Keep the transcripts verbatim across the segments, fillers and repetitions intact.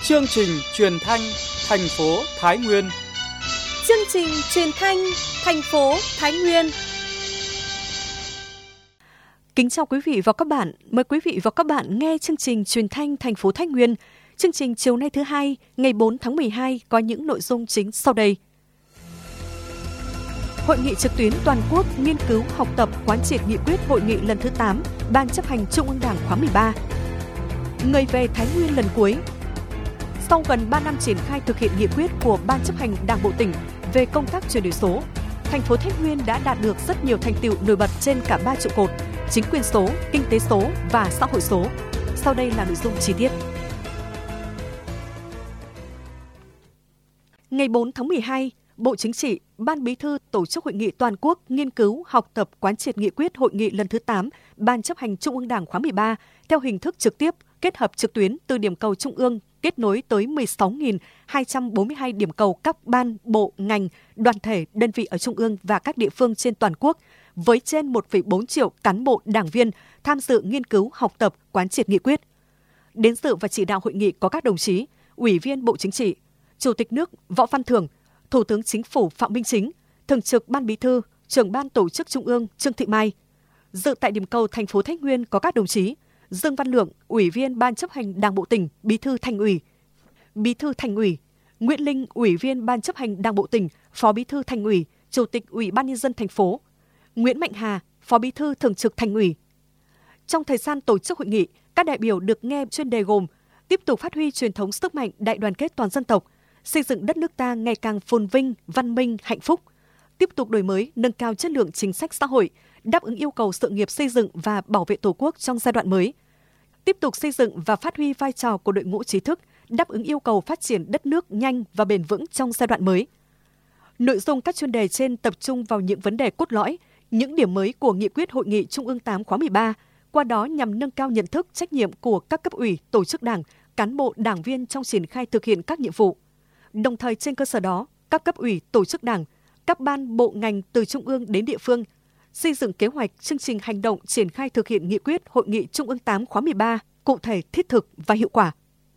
Chương trình truyền thanh thành phố Thái Nguyên. Chương trình truyền thanh thành phố Thái Nguyên. Kính chào quý vị và các bạn. Mời quý vị và các bạn nghe chương trình truyền thanh thành phố Thái Nguyên. Chương trình chiều nay thứ hai, ngày bốn tháng mười hai có những nội dung chính sau đây. Hội nghị trực tuyến toàn quốc nghiên cứu học tập quán triệt nghị quyết hội nghị lần thứ tám Ban chấp hành Trung ương Đảng khóa mười ba. Người về Thái Nguyên lần cuối. Sau gần ba năm triển khai thực hiện nghị quyết của Ban chấp hành Đảng bộ tỉnh về công tác chuyển đổi số, thành phố Thái Nguyên đã đạt được rất nhiều thành tựu nổi bật trên cả ba trụ cột: chính quyền số, kinh tế số và xã hội số. Sau đây là nội dung chi tiết. Ngày bốn tháng mười hai, Bộ Chính trị, Ban Bí thư tổ chức hội nghị toàn quốc nghiên cứu, học tập, quán triệt nghị quyết hội nghị lần thứ tám Ban chấp hành Trung ương Đảng khóa mười ba theo hình thức trực tiếp, kết hợp trực tuyến từ điểm cầu trung ương, kết nối tới mười sáu nghìn hai trăm bốn mươi hai điểm cầu các ban, bộ, ngành, đoàn thể, đơn vị ở trung ương và các địa phương trên toàn quốc, với trên một phẩy bốn triệu cán bộ đảng viên tham dự nghiên cứu, học tập, quán triệt nghị quyết. Đến dự và chỉ đạo hội nghị có các đồng chí Ủy viên Bộ Chính trị, Chủ tịch nước Võ Văn Thưởng, Thủ tướng Chính phủ Phạm Minh Chính, Thường trực Ban Bí thư, Trưởng Ban Tổ chức Trung ương Trương Thị Mai. Dự tại điểm cầu thành phố Thái Nguyên có các đồng chí Dương Văn Lượng, Ủy viên Ban chấp hành Đảng bộ tỉnh, Bí thư Thành ủy, Bí thư Thành ủy, Nguyễn Linh, Ủy viên Ban chấp hành Đảng bộ tỉnh, Phó Bí thư Thành ủy, Chủ tịch Ủy ban nhân dân thành phố, Nguyễn Mạnh Hà, Phó Bí thư Thường trực Thành ủy. Trong thời gian tổ chức hội nghị, các đại biểu được nghe chuyên đề gồm tiếp tục phát huy truyền thống sức mạnh đại đoàn kết toàn dân tộc, xây dựng đất nước ta ngày càng phồn vinh, văn minh, hạnh phúc, tiếp tục đổi mới, nâng cao chất lượng chính sách xã hội, đáp ứng yêu cầu sự nghiệp xây dựng và bảo vệ Tổ quốc trong giai đoạn mới, tiếp tục xây dựng và phát huy vai trò của đội ngũ trí thức, đáp ứng yêu cầu phát triển đất nước nhanh và bền vững trong giai đoạn mới. Nội dung các chuyên đề trên tập trung vào những vấn đề cốt lõi, những điểm mới của nghị quyết hội nghị Trung ương tám khóa mười ba, qua đó nhằm nâng cao nhận thức, trách nhiệm của các cấp ủy, tổ chức đảng, cán bộ, đảng viên trong triển khai thực hiện các nhiệm vụ. Đồng thời trên cơ sở đó, các cấp ủy, tổ chức đảng, các ban, bộ, ngành từ trung ương đến địa phương xây dựng kế hoạch, chương trình hành động triển khai thực hiện nghị quyết hội nghị Trung ương tám khóa mười ba cụ thể, thiết thực và hiệu quả.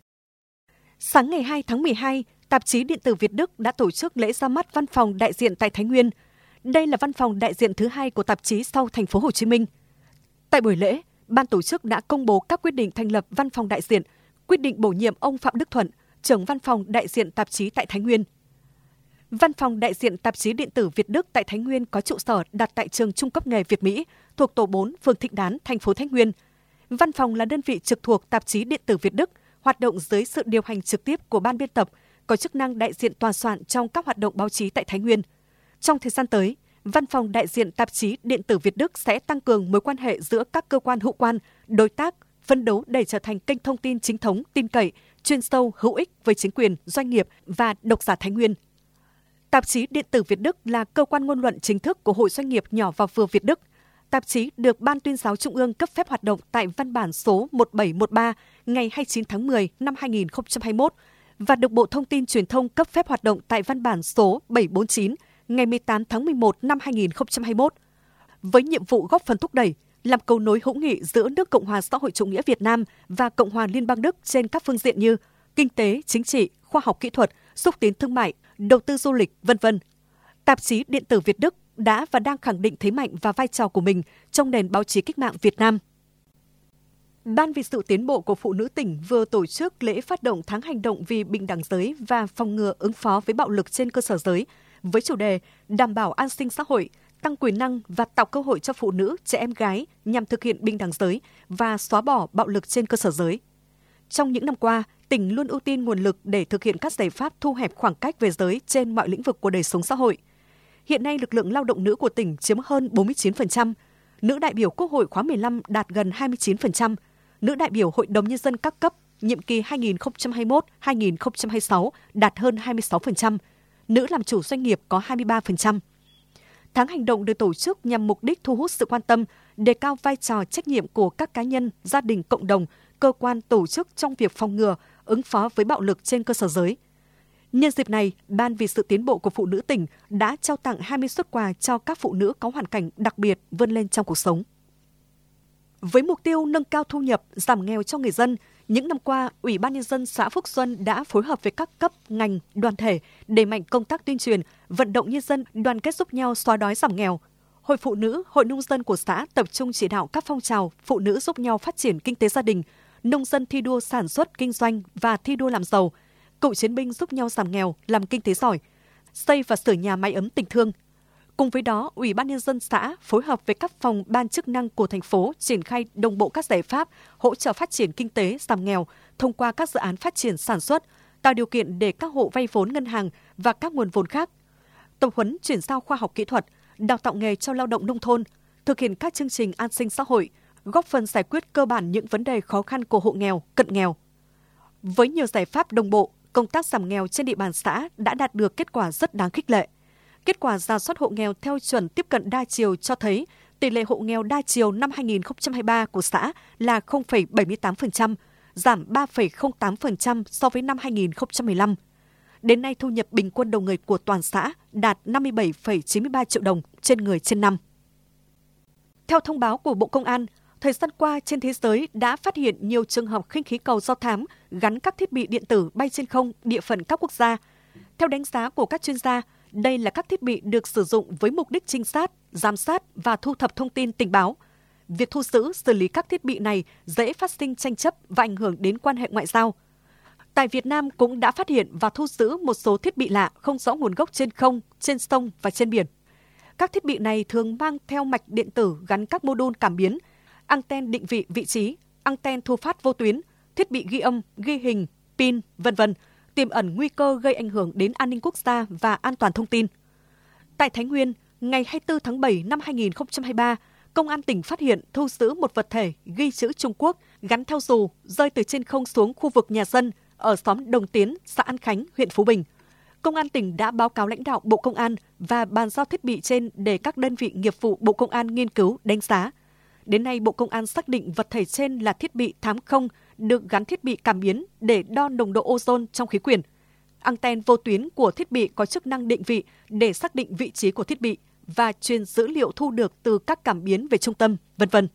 Sáng ngày hai tháng mười hai, tạp chí điện tử Việt Đức đã tổ chức lễ ra mắt văn phòng đại diện tại Thái Nguyên. Đây là văn phòng đại diện thứ hai của tạp chí sau thành phố Hồ Chí Minh. Tại buổi lễ, ban tổ chức đã công bố các quyết định thành lập văn phòng đại diện, quyết định bổ nhiệm ông Phạm Đức Thuận, trưởng văn phòng đại diện tạp chí tại Thái Nguyên. Văn phòng đại diện tạp chí điện tử Việt Đức tại Thái Nguyên có trụ sở đặt tại trường Trung cấp nghề Việt Mỹ, thuộc tổ bốn, phường Thịnh Đán, thành phố Thái Nguyên. Văn phòng là đơn vị trực thuộc tạp chí điện tử Việt Đức, hoạt động dưới sự điều hành trực tiếp của ban biên tập, có chức năng đại diện toàn soạn trong các hoạt động báo chí tại Thái Nguyên. Trong thời gian tới, Văn phòng đại diện tạp chí điện tử Việt Đức sẽ tăng cường mối quan hệ giữa các cơ quan hữu quan, đối tác, phấn đấu để trở thành kênh thông tin chính thống, tin cậy, chuyên sâu, hữu ích với chính quyền, doanh nghiệp và độc giả Thái Nguyên. Tạp chí điện tử Việt Đức là cơ quan ngôn luận chính thức của Hội Doanh nghiệp nhỏ và vừa Việt Đức. Tạp chí được Ban Tuyên giáo Trung ương cấp phép hoạt động tại văn bản số một bảy một ba ngày hai mươi chín tháng mười năm hai nghìn không trăm hai mươi mốt và được Bộ Thông tin Truyền thông cấp phép hoạt động tại văn bản số bảy bốn chín ngày mười tám tháng mười một năm hai nghìn không trăm hai mươi mốt. Với nhiệm vụ góp phần thúc đẩy, làm cầu nối hữu nghị giữa nước Cộng hòa xã hội chủ nghĩa Việt Nam và Cộng hòa Liên bang Đức trên các phương diện như kinh tế, chính trị, khoa học kỹ thuật, xúc tiến thương mại, đầu tư du lịch, vân vân. Tạp chí điện tử Việt Đức đã và đang khẳng định thế mạnh và vai trò của mình trong nền báo chí cách mạng Việt Nam. Ban vì sự tiến bộ của phụ nữ tỉnh vừa tổ chức lễ phát động tháng hành động vì bình đẳng giới và phòng ngừa ứng phó với bạo lực trên cơ sở giới với chủ đề đảm bảo an sinh xã hội, tăng quyền năng và tạo cơ hội cho phụ nữ, trẻ em gái nhằm thực hiện bình đẳng giới và xóa bỏ bạo lực trên cơ sở giới. Trong những năm qua, tỉnh luôn ưu tiên nguồn lực để thực hiện các giải pháp thu hẹp khoảng cách về giới trên mọi lĩnh vực của đời sống xã hội. Hiện nay, lực lượng lao động nữ của tỉnh chiếm hơn bốn mươi chín phần trăm, nữ đại biểu Quốc hội khóa mười lăm đạt gần hai mươi chín phần trăm, nữ đại biểu Hội đồng Nhân dân các cấp nhiệm kỳ hai nghìn không trăm hai mươi mốt đến hai nghìn không trăm hai mươi sáu đạt hơn hai mươi sáu phần trăm, nữ làm chủ doanh nghiệp có hai mươi ba phần trăm. Tháng hành động được tổ chức nhằm mục đích thu hút sự quan tâm, đề cao vai trò trách nhiệm của các cá nhân, gia đình, cộng đồng, cơ quan, tổ chức trong việc phòng ngừa, ứng phó với bạo lực trên cơ sở giới. Nhân dịp này, Ban vì sự tiến bộ của phụ nữ tỉnh đã trao tặng hai mươi suất quà cho các phụ nữ có hoàn cảnh đặc biệt vươn lên trong cuộc sống. Với mục tiêu nâng cao thu nhập, giảm nghèo cho người dân, những năm qua, Ủy ban Nhân dân xã Phúc Xuân đã phối hợp với các cấp, ngành, đoàn thể đẩy mạnh công tác tuyên truyền, vận động nhân dân đoàn kết giúp nhau xóa đói giảm nghèo. Hội Phụ nữ, Hội Nông dân của xã tập trung chỉ đạo các phong trào phụ nữ giúp nhau phát triển kinh tế gia đình, nông dân thi đua sản xuất, kinh doanh và thi đua làm giàu, cựu chiến binh giúp nhau giảm nghèo, làm kinh tế giỏi, xây và sửa nhà mái ấm tình thương. Cùng với đó, Ủy ban Nhân dân xã phối hợp với các phòng ban chức năng của thành phố triển khai đồng bộ các giải pháp hỗ trợ phát triển kinh tế, giảm nghèo thông qua các dự án phát triển sản xuất, tạo điều kiện để các hộ vay vốn ngân hàng và các nguồn vốn khác. Tập huấn chuyển giao khoa học kỹ thuật, đào tạo nghề cho lao động nông thôn, thực hiện các chương trình an sinh xã hội, góp phần giải quyết cơ bản những vấn đề khó khăn của hộ nghèo, cận nghèo. Với nhiều giải pháp đồng bộ, công tác giảm nghèo trên địa bàn xã đã đạt được kết quả rất đáng khích lệ. Kết quả rà soát hộ nghèo theo chuẩn tiếp cận đa chiều cho thấy tỷ lệ hộ nghèo đa chiều năm hai nghìn không trăm hai mươi ba của xã là không phẩy bảy mươi tám phần trăm, giảm ba phẩy không tám phần trăm so với năm hai nghìn không trăm mười lăm. Đến nay, thu nhập bình quân đầu người của toàn xã đạt năm mươi bảy phẩy chín mươi ba triệu đồng trên người trên năm. Theo thông báo của Bộ Công an, thời gian qua trên thế giới đã phát hiện nhiều trường hợp khinh khí cầu do thám gắn các thiết bị điện tử bay trên không địa phận các quốc gia. Theo đánh giá của các chuyên gia, đây là các thiết bị được sử dụng với mục đích trinh sát, giám sát và thu thập thông tin tình báo. Việc thu giữ, xử lý các thiết bị này dễ phát sinh tranh chấp và ảnh hưởng đến quan hệ ngoại giao. Tại Việt Nam cũng đã phát hiện và thu giữ một số thiết bị lạ không rõ nguồn gốc trên không, trên sông và trên biển. Các thiết bị này thường mang theo mạch điện tử gắn các mô đun cảm biến, anten định vị vị trí, anten thu phát vô tuyến, thiết bị ghi âm, ghi hình, pin, vân vân, tiềm ẩn nguy cơ gây ảnh hưởng đến an ninh quốc gia và an toàn thông tin. Tại Thái Nguyên, ngày hai mươi tư tháng bảy năm hai nghìn không trăm hai mươi ba, Công an tỉnh phát hiện thu giữ một vật thể ghi chữ Trung Quốc gắn theo dù rơi từ trên không xuống khu vực nhà dân ở xóm Đồng Tiến, xã An Khánh, huyện Phú Bình. Công an tỉnh đã báo cáo lãnh đạo Bộ Công an và bàn giao thiết bị trên để các đơn vị nghiệp vụ Bộ Công an nghiên cứu, đánh giá. Đến nay, Bộ Công an xác định vật thể trên là thiết bị thám không được gắn thiết bị cảm biến để đo nồng độ ozone trong khí quyển. Anten vô tuyến của thiết bị có chức năng định vị để xác định vị trí của thiết bị và truyền dữ liệu thu được từ các cảm biến về trung tâm, vân vân.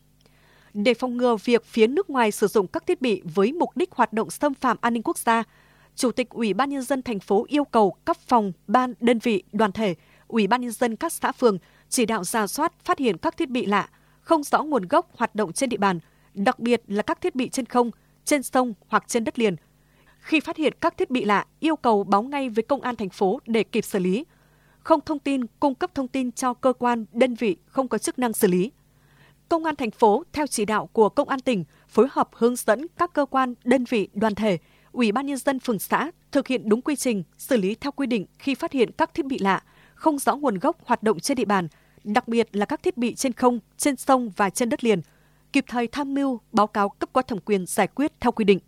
Để phòng ngừa việc phía nước ngoài sử dụng các thiết bị với mục đích hoạt động xâm phạm an ninh quốc gia, Chủ tịch Ủy ban Nhân dân thành phố yêu cầu các phòng, ban, đơn vị, đoàn thể, Ủy ban Nhân dân các xã phường chỉ đạo rà soát phát hiện các thiết bị lạ, không rõ nguồn gốc hoạt động trên địa bàn, đặc biệt là các thiết bị trên không, trên sông hoặc trên đất liền. Khi phát hiện các thiết bị lạ, yêu cầu báo ngay với Công an thành phố để kịp xử lý. Không thông tin, cung cấp thông tin cho cơ quan, đơn vị không có chức năng xử lý. Công an thành phố, theo chỉ đạo của Công an tỉnh, phối hợp hướng dẫn các cơ quan, đơn vị, đoàn thể, Ủy ban Nhân dân phường xã thực hiện đúng quy trình, xử lý theo quy định khi phát hiện các thiết bị lạ, không rõ nguồn gốc hoạt động trên địa bàn, đặc biệt là các thiết bị trên không, trên sông và trên đất liền, kịp thời tham mưu, báo cáo cấp có thẩm quyền giải quyết theo quy định.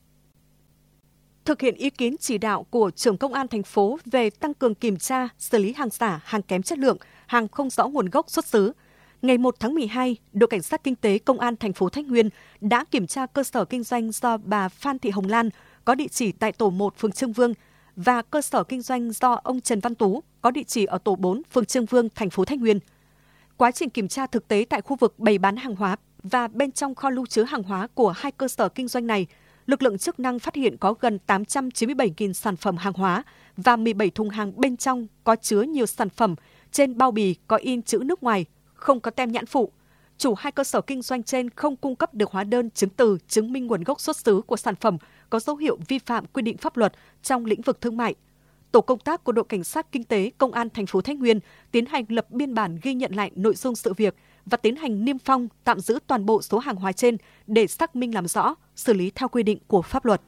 Thực hiện ý kiến chỉ đạo của trưởng Công an thành phố về tăng cường kiểm tra, xử lý hàng giả, hàng kém chất lượng, hàng không rõ nguồn gốc xuất xứ, ngày một tháng mười hai, đội cảnh sát kinh tế Công an thành phố Thái Nguyên đã kiểm tra cơ sở kinh doanh do bà Phan Thị Hồng Lan có địa chỉ tại tổ một phường Trương Vương và cơ sở kinh doanh do ông Trần Văn Tú có địa chỉ ở tổ bốn phường Trương Vương, thành phố Thái Nguyên. Quá trình kiểm tra thực tế tại khu vực bày bán hàng hóa và bên trong kho lưu trữ hàng hóa của hai cơ sở kinh doanh này, lực lượng chức năng phát hiện có gần tám trăm chín mươi bảy nghìn sản phẩm hàng hóa và mười bảy thùng hàng bên trong có chứa nhiều sản phẩm trên bao bì có in chữ nước ngoài, không có tem nhãn phụ. Chủ hai cơ sở kinh doanh trên không cung cấp được hóa đơn chứng từ chứng minh nguồn gốc xuất xứ của sản phẩm có dấu hiệu vi phạm quy định pháp luật trong lĩnh vực thương mại. Tổ công tác của đội cảnh sát kinh tế Công an thành phố Thái Nguyên tiến hành lập biên bản ghi nhận lại nội dung sự việc và tiến hành niêm phong, tạm giữ toàn bộ số hàng hóa trên để xác minh làm rõ, xử lý theo quy định của pháp luật.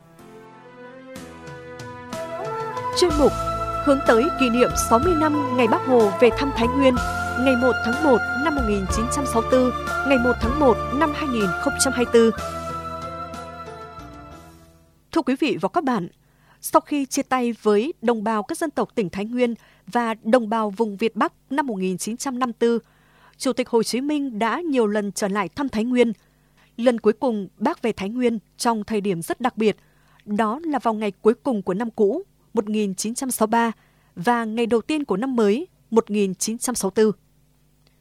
Chuyên mục hướng tới kỷ niệm sáu mươi năm ngày Bác Hồ về thăm Thái Nguyên, ngày một tháng một năm một nghìn chín trăm sáu mươi tư, ngày một tháng một năm hai nghìn không trăm hai mươi tư. Thưa quý vị và các bạn, sau khi chia tay với đồng bào các dân tộc tỉnh Thái Nguyên và đồng bào vùng Việt Bắc năm một nghìn chín trăm năm mươi tư, Chủ tịch Hồ Chí Minh đã nhiều lần trở lại thăm Thái Nguyên. Lần cuối cùng Bác về Thái Nguyên trong thời điểm rất đặc biệt, đó là vào ngày cuối cùng của năm cũ một nghìn chín trăm sáu mươi ba và ngày đầu tiên của năm mới một nghìn chín trăm sáu mươi tư.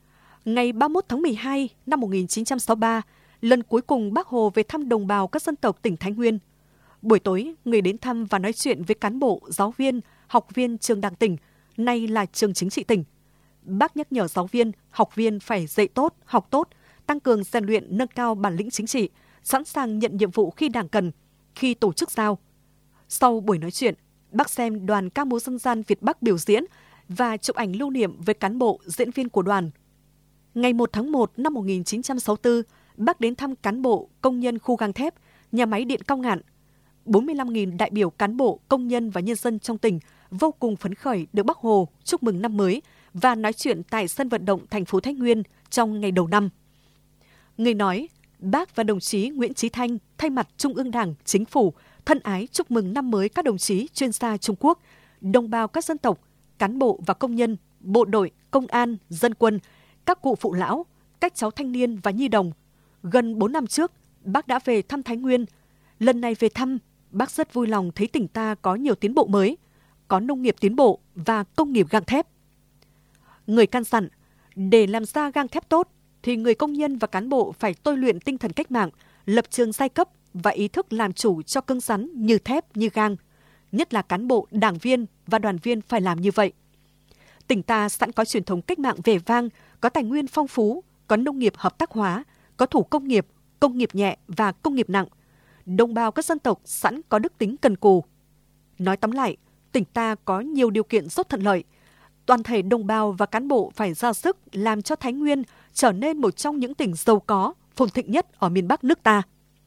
Ngày ba mươi mốt tháng mười hai năm một nghìn chín trăm sáu mươi ba, lần cuối cùng Bác Hồ về thăm đồng bào các dân tộc tỉnh Thái Nguyên. Buổi tối, người đến thăm và nói chuyện với cán bộ, giáo viên, học viên trường Đảng tỉnh, nay là trường Chính trị tỉnh. Bác nhắc nhở giáo viên, học viên phải dạy tốt, học tốt, tăng cường rèn luyện, nâng cao bản lĩnh chính trị, sẵn sàng nhận nhiệm vụ khi Đảng cần, khi tổ chức giao. Sau buổi nói chuyện, Bác xem đoàn ca múa dân gian Việt Bắc biểu diễn và chụp ảnh lưu niệm với cán bộ, diễn viên của đoàn. Ngày một tháng một năm một nghìn chín trăm sáu mươi tư, Bác đến thăm cán bộ, công nhân khu gang thép, nhà máy điện Cao Ngạn. bốn mươi lăm nghìn đại biểu cán bộ, công nhân và nhân dân trong tỉnh vô cùng phấn khởi được Bác Hồ chúc mừng năm mới và nói chuyện tại sân vận động thành phố Thái Nguyên trong ngày đầu năm. Người nói, Bác và đồng chí Nguyễn Chí Thanh thay mặt Trung ương Đảng, Chính phủ thân ái chúc mừng năm mới các đồng chí chuyên gia Trung Quốc, đồng bào các dân tộc, cán bộ và công nhân, bộ đội, công an, dân quân, các cụ phụ lão, các cháu thanh niên và nhi đồng. Gần bốn năm trước, Bác đã về thăm Thái Nguyên. Lần này về thăm, Bác rất vui lòng thấy tỉnh ta có nhiều tiến bộ mới, có nông nghiệp tiến bộ và công nghiệp gang thép. Người căn dặn, để làm ra gang thép tốt, thì người công nhân và cán bộ phải tôi luyện tinh thần cách mạng, lập trường giai cấp và ý thức làm chủ cho cứng rắn như thép, như gang. Nhất là cán bộ, đảng viên và đoàn viên phải làm như vậy. Tỉnh ta sẵn có truyền thống cách mạng vẻ vang, có tài nguyên phong phú, có nông nghiệp hợp tác hóa, có thủ công nghiệp, công nghiệp nhẹ và công nghiệp nặng. Đồng bào các dân tộc sẵn có đức tính cần cù. Nói tóm lại, tỉnh ta có nhiều điều kiện rất thuận lợi. Toàn thể đồng bào và cán bộ phải ra sức làm cho Thái Nguyên trở nên một trong những tỉnh giàu có, phồn thịnh nhất ở miền Bắc nước ta.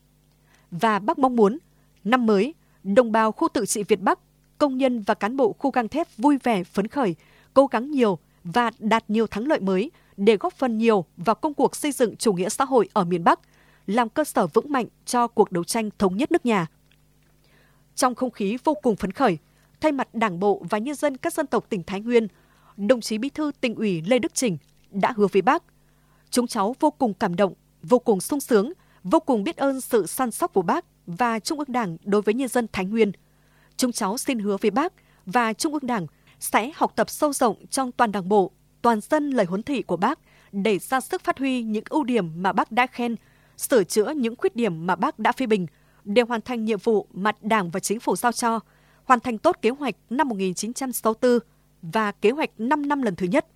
Và Bác mong muốn, năm mới, đồng bào khu tự trị Việt Bắc, công nhân và cán bộ khu gang thép vui vẻ, phấn khởi, cố gắng nhiều và đạt nhiều thắng lợi mới để góp phần nhiều vào công cuộc xây dựng chủ nghĩa xã hội ở miền Bắc, làm cơ sở vững mạnh cho cuộc đấu tranh thống nhất nước nhà. Trong không khí vô cùng phấn khởi, thay mặt Đảng bộ và nhân dân các dân tộc tỉnh Thái Nguyên, đồng chí Bí thư Tỉnh ủy Lê Đức Chỉnh đã hứa với Bác: chúng cháu vô cùng cảm động, vô cùng sung sướng, vô cùng biết ơn sự săn sóc của Bác và Trung ương Đảng đối với nhân dân Thái Nguyên. Chúng cháu xin hứa với Bác và Trung ương Đảng sẽ học tập sâu rộng trong toàn Đảng bộ, toàn dân lời huấn thị của Bác để ra sức phát huy những ưu điểm mà Bác đã khen, sửa chữa những khuyết điểm mà Bác đã phê bình, để hoàn thành nhiệm vụ mà Đảng và Chính phủ giao cho, hoàn thành tốt kế hoạch năm một nghìn chín trăm sáu mươi tư và kế hoạch năm năm lần thứ nhất.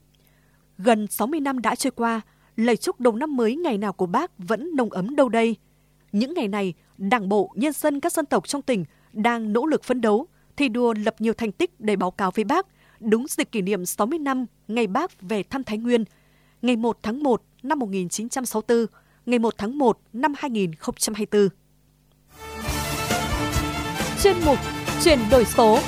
Gần sáu mươi năm đã trôi qua, lời chúc đầu năm mới ngày nào của Bác vẫn nồng ấm đâu đây. Những ngày này, Đảng bộ, nhân dân các dân tộc trong tỉnh đang nỗ lực phấn đấu, thi đua lập nhiều thành tích để báo cáo với Bác đúng dịp kỷ niệm sáu mươi năm ngày Bác về thăm Thái Nguyên, ngày một tháng một năm một nghìn chín trăm sáu mươi tư, ngày một tháng một năm hai nghìn không trăm hai mươi tư. Chuyên mục Chuyển đổi số.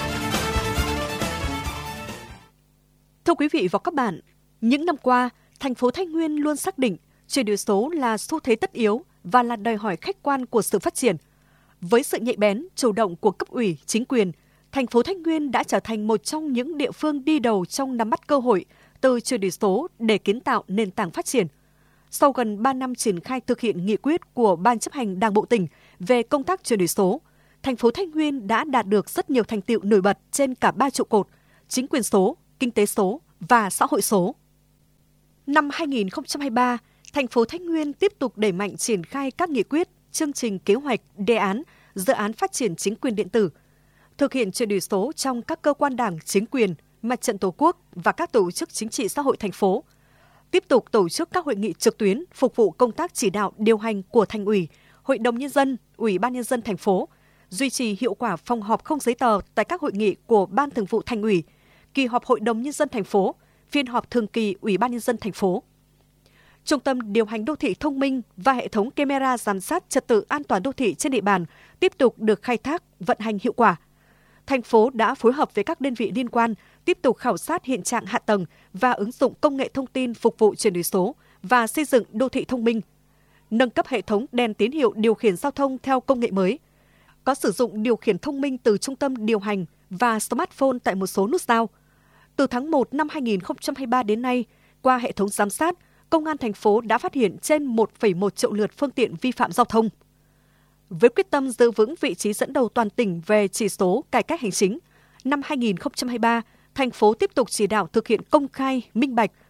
Thưa quý vị và các bạn, những năm qua, thành phố Thái Nguyên luôn xác định chuyển đổi số là xu thế tất yếu và là đòi hỏi khách quan của sự phát triển. Với sự nhạy bén, chủ động của cấp ủy, chính quyền, thành phố Thái Nguyên đã trở thành một trong những địa phương đi đầu trong nắm bắt cơ hội từ chuyển đổi số để kiến tạo nền tảng phát triển. Sau gần ba năm triển khai thực hiện nghị quyết của Ban chấp hành Đảng bộ tỉnh về công tác chuyển đổi số, thành phố Thái Nguyên đã đạt được rất nhiều thành tựu nổi bật trên cả ba trụ cột: chính quyền số, kinh tế số và xã hội số. Năm hai nghìn không trăm hai mươi ba, thành phố Thái Nguyên tiếp tục đẩy mạnh triển khai các nghị quyết, chương trình kế hoạch, đề án, dự án phát triển chính quyền điện tử, thực hiện chuyển đổi số trong các cơ quan đảng, chính quyền, mặt trận tổ quốc và các tổ chức chính trị xã hội thành phố. Tiếp tục tổ chức các hội nghị trực tuyến phục vụ công tác chỉ đạo điều hành của Thành ủy, Hội đồng Nhân dân, Ủy ban Nhân dân thành phố, duy trì hiệu quả phòng họp không giấy tờ tại các hội nghị của Ban Thường vụ Thành ủy, kỳ họp Hội đồng Nhân dân thành phố, phiên họp thường kỳ Ủy ban Nhân dân thành phố. Trung tâm điều hành đô thị thông minh và hệ thống camera giám sát trật tự an toàn đô thị trên địa bàn tiếp tục được khai thác, vận hành hiệu quả. Thành phố đã phối hợp với các đơn vị liên quan tiếp tục khảo sát hiện trạng hạ tầng và ứng dụng công nghệ thông tin phục vụ chuyển đổi số và xây dựng đô thị thông minh, nâng cấp hệ thống đèn tín hiệu điều khiển giao thông theo công nghệ mới, có sử dụng điều khiển thông minh từ trung tâm điều hành và smartphone tại một số nút giao. Từ tháng một năm hai nghìn không trăm hai mươi ba đến nay, qua hệ thống giám sát, Công an thành phố đã phát hiện trên một phẩy một triệu lượt phương tiện vi phạm giao thông. Với quyết tâm giữ vững vị trí dẫn đầu toàn tỉnh về chỉ số cải cách hành chính, năm hai nghìn không trăm hai mươi ba, thành phố tiếp tục chỉ đạo thực hiện công khai, minh bạch,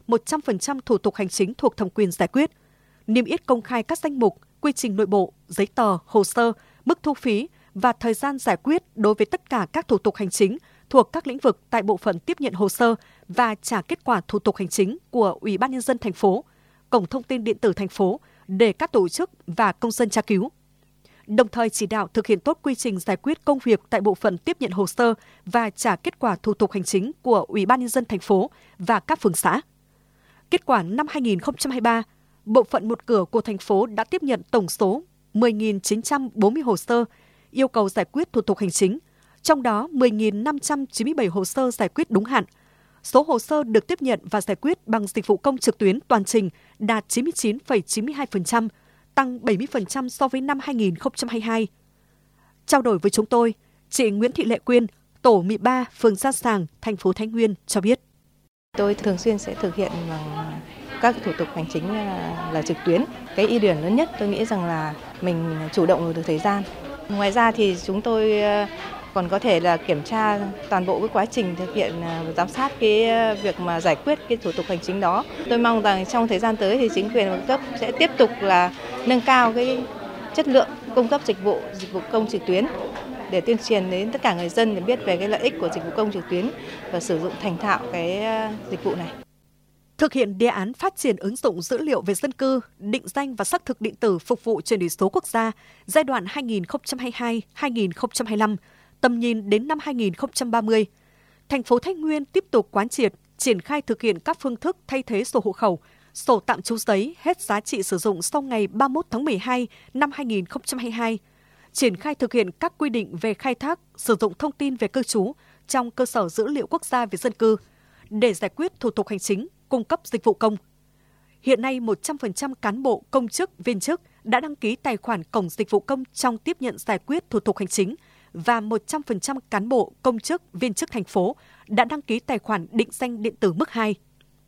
một trăm phần trăm thủ tục hành chính thuộc thẩm quyền giải quyết, niêm yết công khai các danh mục, quy trình nội bộ, giấy tờ, hồ sơ, mức thu phí và thời gian giải quyết đối với tất cả các thủ tục hành chính thuộc các lĩnh vực tại bộ phận tiếp nhận hồ sơ và trả kết quả thủ tục hành chính của Ủy ban nhân dân thành phố, cổng thông tin điện tử thành phố để các tổ chức và công dân tra cứu. Đồng thời chỉ đạo thực hiện tốt quy trình giải quyết công việc tại bộ phận tiếp nhận hồ sơ và trả kết quả thủ tục hành chính của Ủy ban nhân dân thành phố và các phường xã. Kết quả năm hai nghìn không trăm hai mươi ba, bộ phận một cửa của thành phố đã tiếp nhận tổng số mười nghìn chín trăm bốn mươi hồ sơ yêu cầu giải quyết thủ tục hành chính, trong đó mười nghìn năm trăm chín mươi bảy hồ sơ giải quyết đúng hạn. Số hồ sơ được tiếp nhận và giải quyết bằng dịch vụ công trực tuyến toàn trình đạt chín mươi chín phẩy chín mươi hai phần trăm, tăng bảy mươi phần trăm so với năm hai nghìn không trăm hai mươi hai. Trao đổi với chúng tôi, chị Nguyễn Thị Lệ Quyên, tổ mười ba, phường Gia Sàng, thành phố Thái Nguyên cho biết. Tôi thường xuyên sẽ thực hiện bằng các thủ tục hành chính là trực tuyến. Cái ưu điểm lớn nhất tôi nghĩ rằng là mình chủ động được thời gian. Ngoài ra thì chúng tôi còn có thể là kiểm tra toàn bộ cái quá trình thực hiện, giám sát cái việc mà giải quyết cái thủ tục hành chính đó. Tôi mong rằng trong thời gian tới thì chính quyền các cấp sẽ tiếp tục là nâng cao cái chất lượng cung cấp dịch vụ dịch vụ công trực tuyến để tuyên truyền đến tất cả người dân để biết về cái lợi ích của dịch vụ công trực tuyến và sử dụng thành thạo cái dịch vụ này. Thực hiện đề án phát triển ứng dụng dữ liệu về dân cư, định danh và xác thực điện tử phục vụ chuyển đổi số quốc gia giai đoạn hai nghìn không trăm hai mươi hai đến hai nghìn không trăm hai mươi lăm, tầm nhìn đến năm hai nghìn không trăm ba mươi. Thành phố Thái Nguyên tiếp tục quán triệt, triển khai thực hiện các phương thức thay thế sổ hộ khẩu, sổ tạm trú giấy hết giá trị sử dụng sau ngày ba mươi mốt tháng mười hai năm hai nghìn không trăm hai mươi hai, triển khai thực hiện các quy định về khai thác, sử dụng thông tin về cư trú trong cơ sở dữ liệu quốc gia về dân cư để giải quyết thủ tục hành chính, cung cấp dịch vụ công. Hiện nay, một trăm phần trăm cán bộ, công chức, viên chức đã đăng ký tài khoản cổng dịch vụ công trong tiếp nhận giải quyết thủ tục hành chính và một trăm phần trăm cán bộ, công chức, viên chức thành phố đã đăng ký tài khoản định danh điện tử mức hai.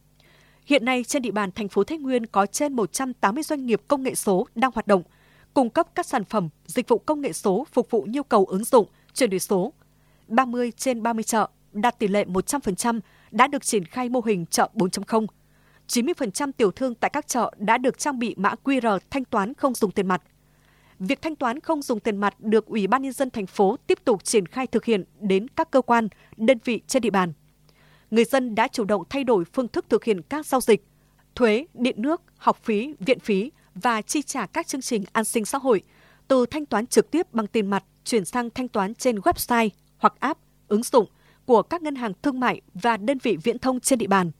Hiện nay, trên địa bàn thành phố Thái Nguyên có trên một trăm tám mươi doanh nghiệp công nghệ số đang hoạt động, cung cấp các sản phẩm, dịch vụ công nghệ số phục vụ nhu cầu ứng dụng, chuyển đổi số. ba mươi trên ba mươi chợ đạt tỷ lệ một trăm phần trăm đã được triển khai mô hình chợ bốn chấm không. chín mươi phần trăm tiểu thương tại các chợ đã được trang bị mã quy rờ thanh toán không dùng tiền mặt. Việc thanh toán không dùng tiền mặt được Ủy ban nhân dân thành phố tiếp tục triển khai thực hiện đến các cơ quan, đơn vị trên địa bàn. Người dân đã chủ động thay đổi phương thức thực hiện các giao dịch, thuế, điện nước, học phí, viện phí và chi trả các chương trình an sinh xã hội, từ thanh toán trực tiếp bằng tiền mặt chuyển sang thanh toán trên website hoặc app, ứng dụng của các ngân hàng thương mại và đơn vị viễn thông trên địa bàn.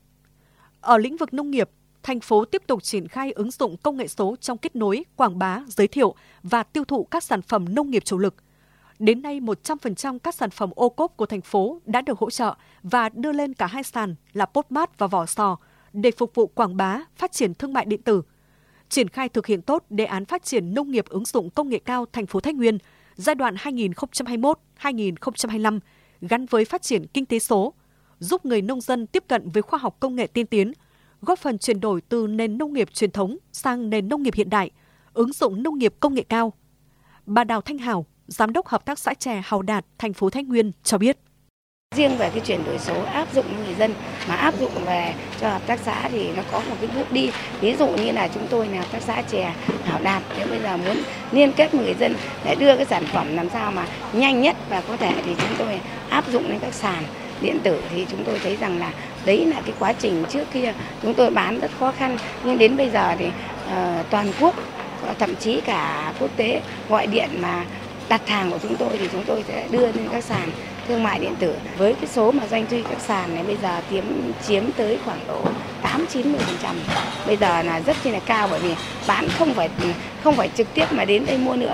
Ở lĩnh vực nông nghiệp, thành phố tiếp tục triển khai ứng dụng công nghệ số trong kết nối, quảng bá, giới thiệu và tiêu thụ các sản phẩm nông nghiệp chủ lực. Đến nay, một trăm phần trăm các sản phẩm ô cốp của thành phố đã được hỗ trợ và đưa lên cả hai sàn là Postmart và Vỏ Sò để phục vụ quảng bá, phát triển thương mại điện tử. Triển khai thực hiện tốt đề án phát triển nông nghiệp ứng dụng công nghệ cao thành phố Thái Nguyên giai đoạn hai nghìn không trăm hai mươi mốt đến hai nghìn không trăm hai mươi lăm gắn với phát triển kinh tế số, giúp người nông dân tiếp cận với khoa học công nghệ tiên tiến, góp phần chuyển đổi từ nền nông nghiệp truyền thống sang nền nông nghiệp hiện đại, ứng dụng nông nghiệp công nghệ cao. Bà Đào Thanh Hảo, Giám đốc Hợp tác xã chè Hào Đạt, thành phố Thái Nguyên cho biết. Riêng về cái chuyển đổi số áp dụng cho người dân mà áp dụng về cho hợp tác xã thì nó có một cái bước đi. Ví dụ như là chúng tôi là hợp tác xã chè Hào Đạt, nếu bây giờ muốn liên kết với người dân để đưa cái sản phẩm làm sao mà nhanh nhất và có thể thì chúng tôi áp dụng lên các sàn điện tử, thì chúng tôi thấy rằng là đấy là cái quá trình trước kia chúng tôi bán rất khó khăn, nhưng đến bây giờ thì uh, toàn quốc, thậm chí cả quốc tế gọi điện mà đặt hàng của chúng tôi thì chúng tôi sẽ đưa lên các sàn thương mại điện tử. Với cái số mà doanh thu các sàn này bây giờ chiếm chiếm tới khoảng độ tám chín mươi phần trăm. Bây giờ là rất là cao, bởi vì bán không phải không phải trực tiếp mà đến đây mua nữa.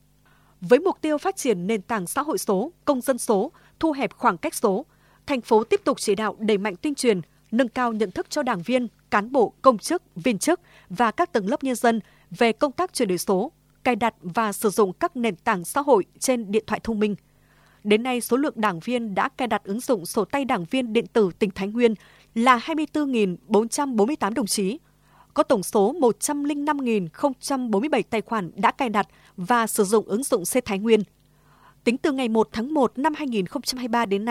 Với mục tiêu phát triển nền tảng xã hội số, công dân số, thu hẹp khoảng cách số, thành phố tiếp tục chỉ đạo đẩy mạnh tuyên truyền, nâng cao nhận thức cho đảng viên, cán bộ, công chức, viên chức và các tầng lớp nhân dân về công tác chuyển đổi số, cài đặt và sử dụng các nền tảng xã hội trên điện thoại thông minh. Đến nay, số lượng đảng viên đã cài đặt ứng dụng sổ tay đảng viên điện tử tỉnh Thái Nguyên là hai mươi tư nghìn bốn trăm bốn mươi tám đồng chí. Có tổng số một trăm lẻ năm nghìn không trăm bốn mươi bảy tài khoản đã cài đặt và sử dụng ứng dụng C Thái Nguyên. Tính từ ngày một tháng một năm hai nghìn không trăm hai mươi ba đến nay,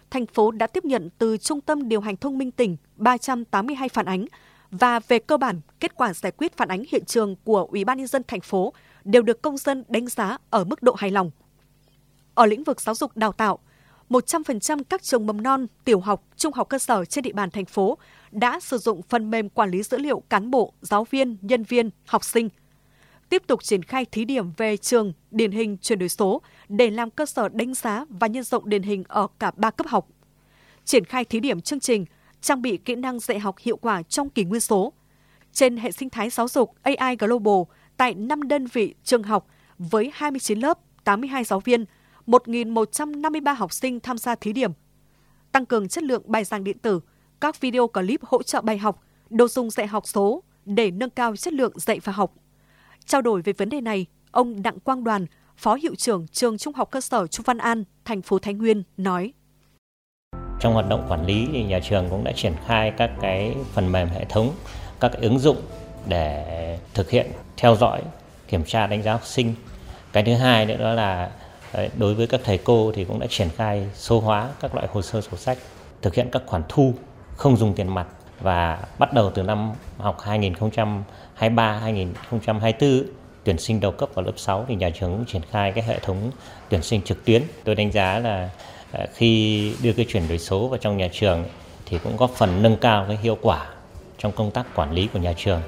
thành phố đã tiếp nhận từ Trung tâm Điều hành Thông minh tỉnh ba trăm tám mươi hai phản ánh và về cơ bản, kết quả giải quyết phản ánh hiện trường của Ủy ban nhân dân thành phố đều được công dân đánh giá ở mức độ hài lòng. Ở lĩnh vực giáo dục đào tạo, một trăm phần trăm các trường mầm non, tiểu học, trung học cơ sở trên địa bàn thành phố đã sử dụng phần mềm quản lý dữ liệu cán bộ, giáo viên, nhân viên, học sinh. Tiếp tục triển khai thí điểm về trường điển hình chuyển đổi số để làm cơ sở đánh giá và nhân rộng điển hình ở cả ba cấp học. Triển khai thí điểm chương trình trang bị kỹ năng dạy học hiệu quả trong kỷ nguyên số. Trên hệ sinh thái giáo dục a i Global tại năm đơn vị trường học với hai mươi chín lớp, tám mươi hai giáo viên, một nghìn một trăm năm mươi ba học sinh tham gia thí điểm. Tăng cường chất lượng bài giảng điện tử, các video clip hỗ trợ bài học, đồ dùng dạy học số để nâng cao chất lượng dạy và học. Trao đổi về vấn đề này, ông Đặng Quang Đoàn, Phó Hiệu trưởng Trường Trung học cơ sở Chu Văn An, thành phố Thái Nguyên nói: Trong hoạt động quản lý thì nhà trường cũng đã triển khai các cái phần mềm hệ thống, các cái ứng dụng để thực hiện theo dõi, kiểm tra đánh giá học sinh. Cái thứ hai nữa đó là đối với các thầy cô thì cũng đã triển khai số hóa các loại hồ sơ sổ sách, thực hiện các khoản thu không dùng tiền mặt, và bắt đầu từ năm học hai nghìn không trăm hai mươi ba hai nghìn không trăm hai mươi tư tuyển sinh đầu cấp vào lớp sáu thì nhà trường cũng triển khai cái hệ thống tuyển sinh trực tuyến. Tôi đánh giá là khi đưa cái chuyển đổi số vào trong nhà trường thì cũng góp phần nâng cao cái hiệu quả trong công tác quản lý của nhà trường.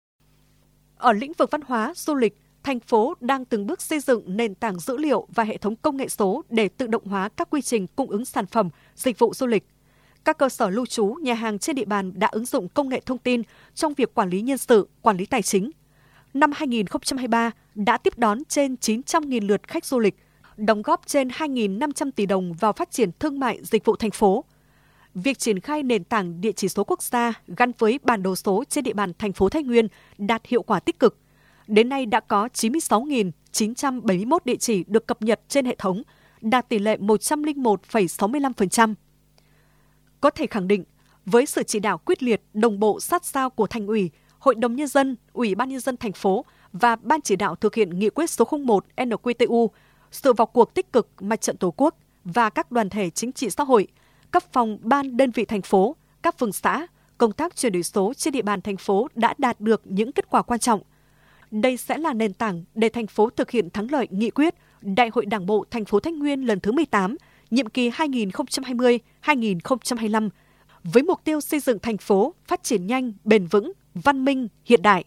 Ở lĩnh vực văn hóa, du lịch, thành phố đang từng bước xây dựng nền tảng dữ liệu và hệ thống công nghệ số để tự động hóa các quy trình cung ứng sản phẩm, dịch vụ du lịch. Các cơ sở lưu trú, nhà hàng trên địa bàn đã ứng dụng công nghệ thông tin trong việc quản lý nhân sự, quản lý tài chính. Năm hai nghìn không trăm hai mươi ba đã tiếp đón trên chín trăm nghìn lượt khách du lịch, đóng góp trên hai nghìn năm trăm tỷ đồng vào phát triển thương mại dịch vụ thành phố. Việc triển khai nền tảng địa chỉ số quốc gia gắn với bản đồ số trên địa bàn thành phố Thái Nguyên đạt hiệu quả tích cực. Đến nay đã có chín mươi sáu nghìn chín trăm bảy mươi mốt địa chỉ được cập nhật trên hệ thống, đạt tỷ lệ một trăm lẻ một phẩy sáu mươi lăm phần trăm. Có thể khẳng định, với sự chỉ đạo quyết liệt, đồng bộ sát sao của Thành ủy, Hội đồng Nhân dân, Ủy ban Nhân dân thành phố và Ban chỉ đạo thực hiện nghị quyết số không một en quy tê u, sự vào cuộc tích cực Mặt trận Tổ quốc và các đoàn thể chính trị xã hội, cấp phòng ban đơn vị thành phố, các phường xã, công tác chuyển đổi số trên địa bàn thành phố đã đạt được những kết quả quan trọng. Đây sẽ là nền tảng để thành phố thực hiện thắng lợi nghị quyết Đại hội Đảng bộ thành phố Thái Nguyên lần thứ mười tám, nhiệm kỳ hai nghìn không trăm hai mươi đến hai nghìn không trăm hai mươi lăm, với mục tiêu xây dựng thành phố phát triển nhanh, bền vững, văn minh, hiện đại.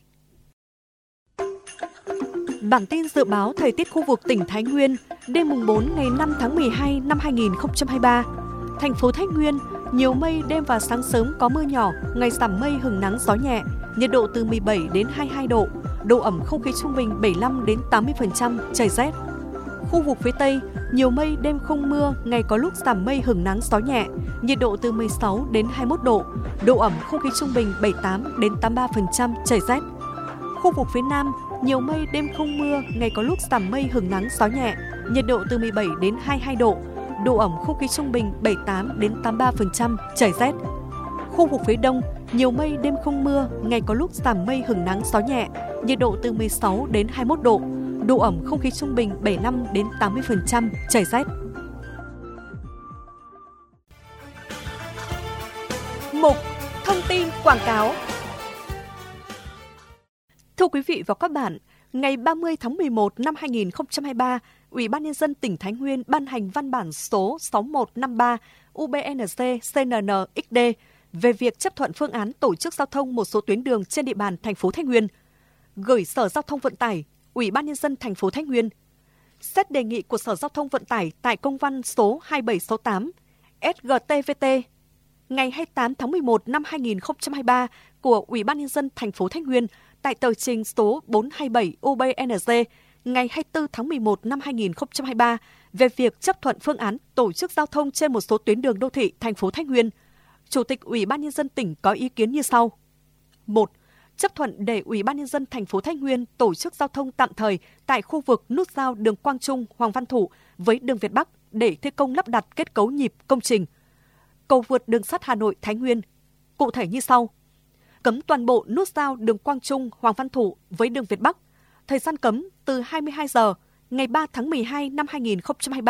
Bản tin dự báo thời tiết khu vực tỉnh Thái Nguyên đêm mùng bốn ngày năm tháng mười hai năm hai nghìn không trăm hai mươi ba. Thành phố Thái Nguyên, nhiều mây, đêm và sáng sớm có mưa nhỏ, ngày giảm mây hừng nắng gió nhẹ, nhiệt độ từ mười bảy đến hai mươi hai độ, độ ẩm không khí trung bình bảy mươi lăm đến tám mươi phần trăm, trời rét. Khu vực phía Tây, nhiều mây, đêm không mưa, ngày có lúc giảm mây hừng nắng gió nhẹ, nhiệt độ từ mười sáu đến hai mươi mốt độ, độ ẩm không khí trung bình bảy mươi tám đến tám mươi ba phần trăm, trời rét. Khu vực phía Nam, nhiều mây, đêm không mưa, ngày có lúc giảm mây hừng nắng gió nhẹ, nhiệt độ từ mười bảy đến hai mươi hai độ, độ ẩm không khí trung bình bảy mươi tám đến tám mươi ba phần trăm, trời rét. Khu vực phía Đông, nhiều mây, đêm không mưa, ngày có lúc giảm mây hừng nắng gió nhẹ, nhiệt độ từ mười sáu đến hai mươi mốt độ, độ ẩm không khí trung bình bảy mươi lăm đến tám mươi phần trăm, trời rét. Mục thông tin quảng cáo. Thưa quý vị và các bạn, ngày ba mươi tháng mười một năm hai nghìn không trăm hai mươi ba, Ủy ban Nhân dân tỉnh Thái Nguyên ban hành văn bản số sáu một năm ba U B N C C N N X D về việc chấp thuận phương án tổ chức giao thông một số tuyến đường trên địa bàn thành phố Thái Nguyên, gửi Sở Giao thông Vận tải, Ủy ban Nhân dân thành phố Thái Nguyên. Xét đề nghị của Sở Giao thông Vận tải tại công văn số hai bảy sáu tám S G T V T ngày hai mươi tám tháng mười một năm hai nghìn không trăm hai mươi ba của Ủy ban Nhân dân thành phố Thái Nguyên tại tờ trình số bốn hai bảy U B N G ngày hai mươi tư tháng mười một năm hai nghìn không trăm hai mươi ba về việc chấp thuận phương án tổ chức giao thông trên một số tuyến đường đô thị thành phố Thái Nguyên, Chủ tịch Ủy ban Nhân dân tỉnh có ý kiến như sau. một. Chấp thuận để Ủy ban Nhân dân thành phố Thái Nguyên tổ chức giao thông tạm thời tại khu vực nút giao đường Quang Trung, Hoàng Văn Thụ với đường Việt Bắc để thi công lắp đặt kết cấu nhịp công trình. Cầu vượt đường sắt Hà Nội Thái Nguyên. Cụ thể như sau. Cấm toàn bộ nút giao đường Quang Trung, Hoàng Văn Thụ với đường Việt Bắc. Thời gian cấm từ hai mươi hai giờ ngày ba tháng mười hai năm hai nghìn không trăm hai mươi ba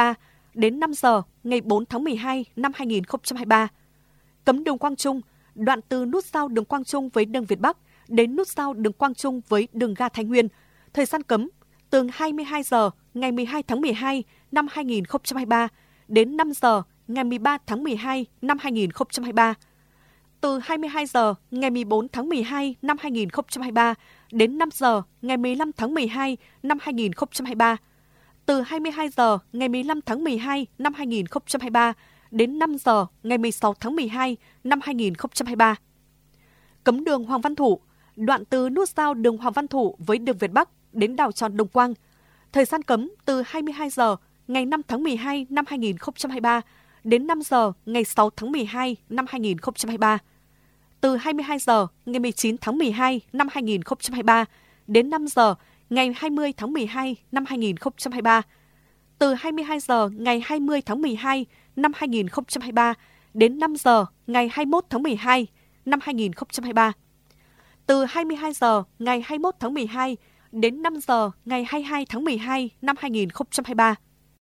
đến năm giờ ngày bốn tháng mười hai năm hai nghìn không trăm hai mươi ba. Cấm đường Quang Trung, đoạn từ nút giao đường Quang Trung với đường Việt Bắc đến nút giao đường Quang Trung với đường ga Thái Nguyên. Thời gian cấm từ hai mươi hai giờ ngày mười hai tháng mười hai năm hai nghìn không trăm hai mươi ba đến năm giờ ngày mười ba tháng mười hai năm hai nghìn không trăm hai mươi ba. Từ hai mươi hai giờ ngày mười bốn tháng mười hai năm hai nghìn không trăm hai mươi ba đến năm giờ ngày mười lăm tháng mười hai năm hai nghìn không trăm hai mươi ba. Từ hai mươi hai giờ ngày mười lăm tháng mười hai năm hai nghìn không trăm hai mươi ba đến năm giờ ngày mười sáu tháng mười hai năm hai nghìn không trăm hai mươi ba. Cấm đường Hoàng Văn Thụ, đoạn từ nút giao đường Hoàng Văn Thụ với đường Việt Bắc đến đảo tròn Đồng Quang. Thời gian cấm từ hai mươi hai giờ ngày năm tháng mười hai năm hai nghìn không trăm hai mươi ba đến năm giờ ngày sáu tháng mười hai năm hai nghìn không trăm hai mươi ba. Từ hai mươi hai giờ ngày mười chín tháng mười hai năm hai nghìn không trăm hai mươi ba đến năm giờ ngày hai mươi tháng mười hai năm hai nghìn không trăm hai mươi ba. Từ hai mươi hai giờ ngày hai mươi tháng mười hai năm hai nghìn không trăm hai mươi ba đến năm giờ ngày hai mươi mốt tháng mười hai năm hai nghìn không trăm hai mươi ba. Từ hai mươi hai giờ ngày hai mươi mốt tháng mười hai đến năm giờ ngày hai mươi hai tháng mười hai năm hai nghìn không trăm hai mươi ba.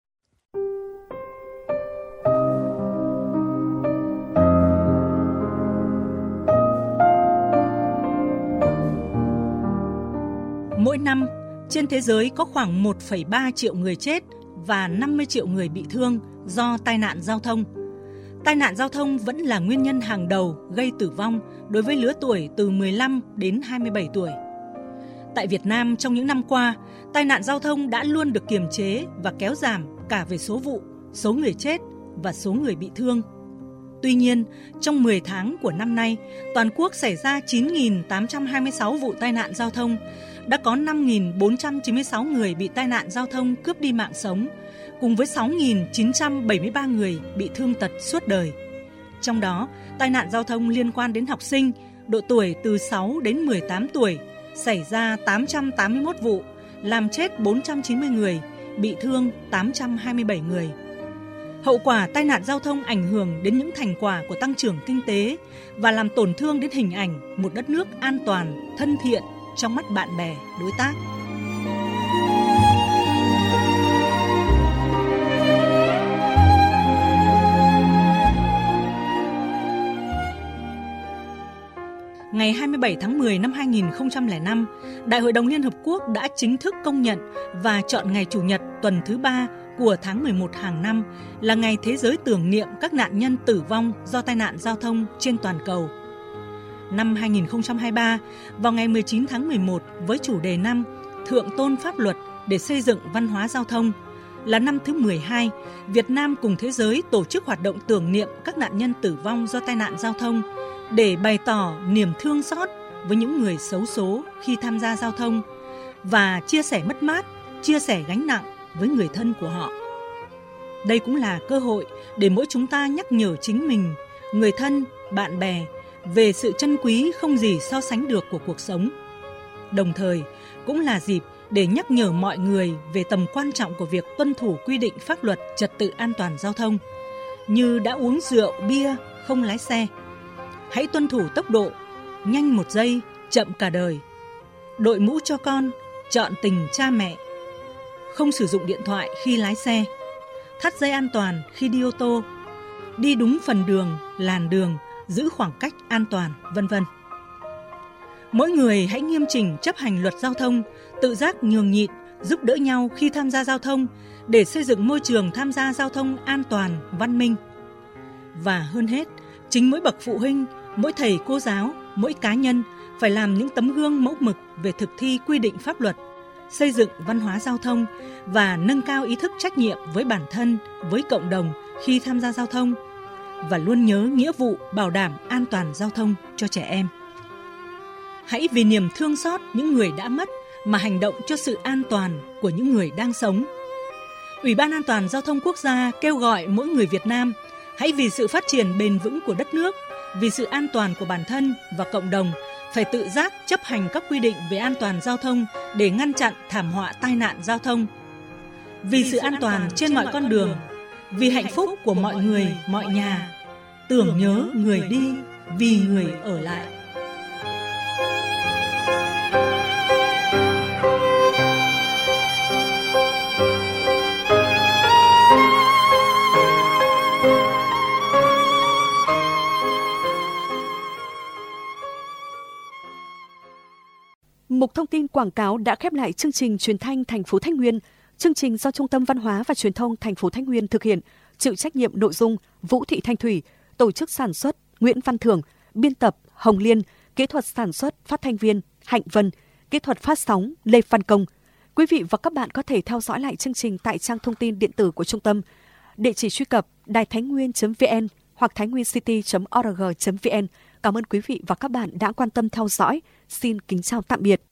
Mỗi năm, trên thế giới có khoảng một phẩy ba triệu người chết và năm mươi triệu người bị thương do tai nạn giao thông. Tai nạn giao thông vẫn là nguyên nhân hàng đầu gây tử vong đối với lứa tuổi từ mười lăm đến hai mươi bảy tuổi. Tại Việt Nam trong những năm qua, tai nạn giao thông đã luôn được kiềm chế và kéo giảm cả về số vụ, số người chết và số người bị thương. Tuy nhiên, trong mười tháng của năm nay, toàn quốc xảy ra chín nghìn tám trăm hai mươi sáu vụ tai nạn giao thông, đã có năm nghìn bốn trăm chín mươi sáu người bị tai nạn giao thông cướp đi mạng sống, cùng với sáu nghìn chín trăm bảy mươi ba người bị thương tật suốt đời. Trong đó, tai nạn giao thông liên quan đến học sinh, độ tuổi từ sáu đến mười tám tuổi, xảy ra tám trăm tám mươi mốt vụ, làm chết bốn trăm chín mươi người, bị thương tám trăm hai mươi bảy người. Hậu quả tai nạn giao thông ảnh hưởng đến những thành quả của tăng trưởng kinh tế và làm tổn thương đến hình ảnh một đất nước an toàn, thân thiện trong mắt bạn bè, đối tác. Ngày hai mươi bảy tháng mười năm hai nghìn không trăm lẻ năm, Đại hội đồng Liên Hợp Quốc đã chính thức công nhận và chọn ngày Chủ nhật tuần thứ ba của tháng mười một hàng năm là ngày thế giới tưởng niệm các nạn nhân tử vong do tai nạn giao thông trên toàn cầu. Năm hai nghìn không trăm hai mươi ba, vào ngày mười chín tháng mười một với chủ đề năm Thượng tôn pháp luật để xây dựng văn hóa giao thông, là năm thứ mười hai, Việt Nam cùng thế giới tổ chức hoạt động tưởng niệm các nạn nhân tử vong do tai nạn giao thông để bày tỏ niềm thương xót với những người xấu số khi tham gia giao thông và chia sẻ mất mát, chia sẻ gánh nặng với người thân của họ. Đây cũng là cơ hội để mỗi chúng ta nhắc nhở chính mình, người thân, bạn bè về sự trân quý không gì so sánh được của cuộc sống. Đồng thời, cũng là dịp để nhắc nhở mọi người về tầm quan trọng của việc tuân thủ quy định pháp luật trật tự an toàn giao thông, như đã uống rượu, bia, không lái xe. Hãy tuân thủ tốc độ, nhanh một giây, chậm cả đời. Đội mũ cho con, chọn tình cha mẹ. Không sử dụng điện thoại khi lái xe. Thắt dây an toàn khi đi ô tô. Đi đúng phần đường, làn đường, giữ khoảng cách an toàn, vân vân. Mỗi người hãy nghiêm chỉnh chấp hành luật giao thông, tự giác nhường nhịn, giúp đỡ nhau khi tham gia giao thông để xây dựng môi trường tham gia giao thông an toàn, văn minh. Và hơn hết, chính mỗi bậc phụ huynh, mỗi thầy cô giáo, mỗi cá nhân phải làm những tấm gương mẫu mực về thực thi quy định pháp luật, xây dựng văn hóa giao thông và nâng cao ý thức trách nhiệm với bản thân, với cộng đồng khi tham gia giao thông và luôn nhớ nghĩa vụ bảo đảm an toàn giao thông cho trẻ em. Hãy vì niềm thương xót những người đã mất mà hành động cho sự an toàn của những người đang sống. Ủy ban An toàn Giao thông Quốc gia kêu gọi mỗi người Việt Nam hãy vì sự phát triển bền vững của đất nước, vì sự an toàn của bản thân và cộng đồng phải tự giác chấp hành các quy định về an toàn giao thông để ngăn chặn thảm họa tai nạn giao thông. Vì sự an toàn trên mọi con đường, vì hạnh phúc của mọi người, mọi nhà, tưởng nhớ người đi, vì người ở lại. Mục thông tin quảng cáo đã khép lại chương trình truyền thanh thành phố Thái Nguyên. Chương trình do Trung tâm Văn hóa và Truyền thông thành phố Thái Nguyên thực hiện, chịu trách nhiệm nội dung Vũ Thị Thanh Thủy, tổ chức sản xuất Nguyễn Văn Thưởng, biên tập Hồng Liên, kỹ thuật sản xuất phát thanh viên Hạnh Vân, kỹ thuật phát sóng Lê Văn Công. Quý vị và các bạn có thể theo dõi lại chương trình tại trang thông tin điện tử của trung tâm. Địa chỉ truy cập đài thái nguyên chấm vn hoặc thái nguyên city chấm org chấm vn. Cảm ơn quý vị và các bạn đã quan tâm theo dõi. Xin kính chào tạm biệt.